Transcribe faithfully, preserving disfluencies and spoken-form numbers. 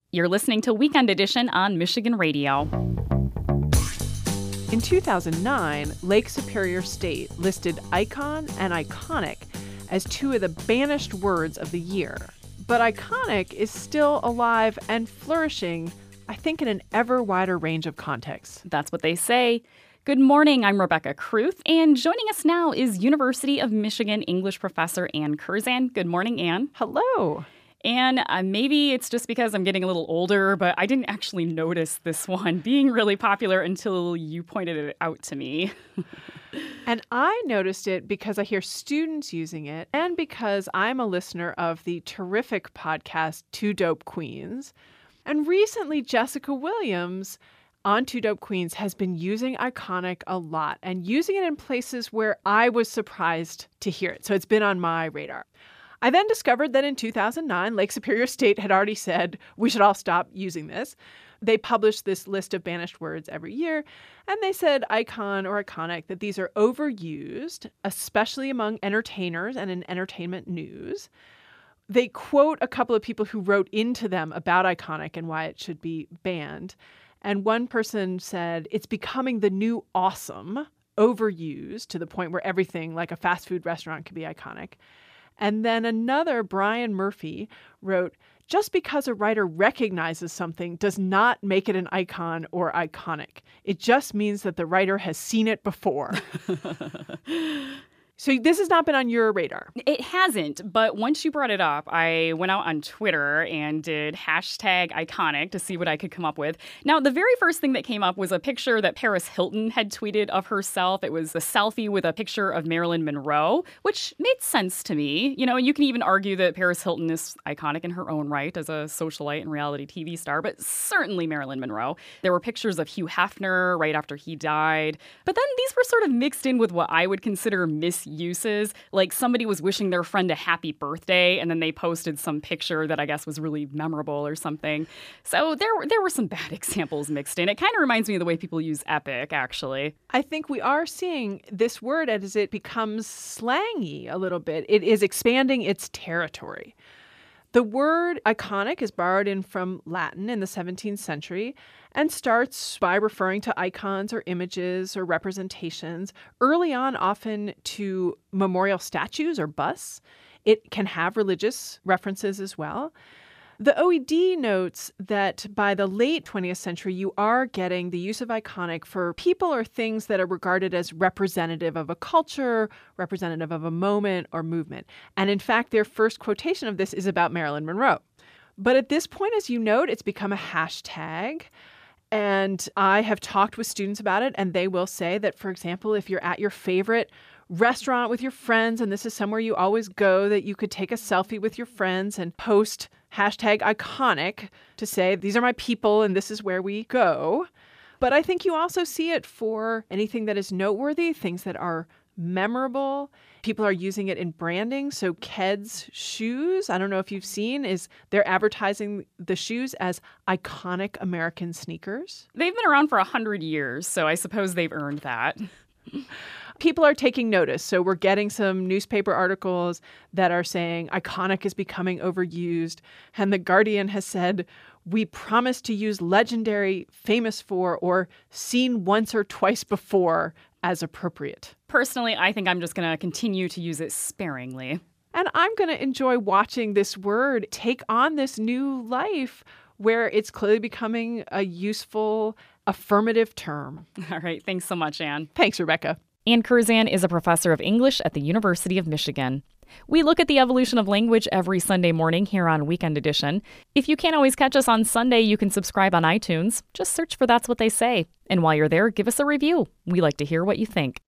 You're listening to Weekend Edition on Michigan Radio. In two thousand nine, Lake Superior State listed icon and iconic as two of the banished words of the year. But iconic is still alive and flourishing, I think, in an ever wider range of contexts. That's what they say. Good morning, I'm Rebecca Kruth, and joining us now is University of Michigan English professor Ann Curzan. Good morning, Ann. Hello. And uh, maybe it's just because I'm getting a little older, but I didn't actually notice this one being really popular until you pointed it out to me. And I noticed it because I hear students using it and because I'm a listener of the terrific podcast Two Dope Queens. And recently, Jessica Williams on Two Dope Queens has been using iconic a lot and using it in places where I was surprised to hear it. So it's been on my radar. I then discovered that in two thousand nine, Lake Superior State had already said we should all stop using this. They published this list of banished words every year, and they said icon or iconic, that these are overused, especially among entertainers and in entertainment news. They quote a couple of people who wrote into them about iconic and why it should be banned. And one person said, it's becoming the new awesome, overused to the point where everything like a fast food restaurant could be iconic. And then another, Brian Murphy, wrote, just because a writer recognizes something does not make it an icon or iconic. It just means that the writer has seen it before. So this has not been on your radar. It hasn't, but once you brought it up, I went out on Twitter and did hashtag iconic to see what I could come up with. Now, the very first thing that came up was a picture that Paris Hilton had tweeted of herself. It was a selfie with a picture of Marilyn Monroe, which made sense to me. You know, you can even argue that Paris Hilton is iconic in her own right as a socialite and reality T V star, but certainly Marilyn Monroe. There were pictures of Hugh Hefner right after he died. But then these were sort of mixed in with what I would consider mis uses. Like somebody was wishing their friend a happy birthday and then they posted some picture that I guess was really memorable or something. So there, there were some bad examples mixed in. It kind of reminds me of the way people use epic, actually. I think we are seeing this word as it becomes slangy a little bit. It is expanding its territory. The word iconic is borrowed in from Latin in the seventeenth century and starts by referring to icons or images or representations, early on often to memorial statues or busts. It can have religious references as well. The O E D notes that by the late twentieth century, you are getting the use of iconic for people or things that are regarded as representative of a culture, representative of a moment or movement. And in fact, their first quotation of this is about Marilyn Monroe. But at this point, as you note, it's become a hashtag. And I have talked with students about it, and they will say that, for example, if you're at your favorite restaurant with your friends, and this is somewhere you always go, that you could take a selfie with your friends and post hashtag iconic to say, these are my people and this is where we go. But I think you also see it for anything that is noteworthy, things that are memorable. People are using it in branding. So Keds shoes, I don't know if you've seen, is they're advertising the shoes as iconic American sneakers. They've been around for a hundred years, so I suppose they've earned that. People are taking notice. So we're getting some newspaper articles that are saying iconic is becoming overused. And The Guardian has said, we promise to use legendary, famous for, or seen once or twice before as appropriate. Personally, I think I'm just going to continue to use it sparingly. And I'm going to enjoy watching this word take on this new life where it's clearly becoming a useful affirmative term. All right. Thanks so much, Ann. Thanks, Rebecca. Ann Curzan is a professor of English at the University of Michigan. We look at the evolution of language every Sunday morning here on Weekend Edition. If you can't always catch us on Sunday, you can subscribe on iTunes. Just search for That's What They Say. And while you're there, give us a review. We like to hear what you think.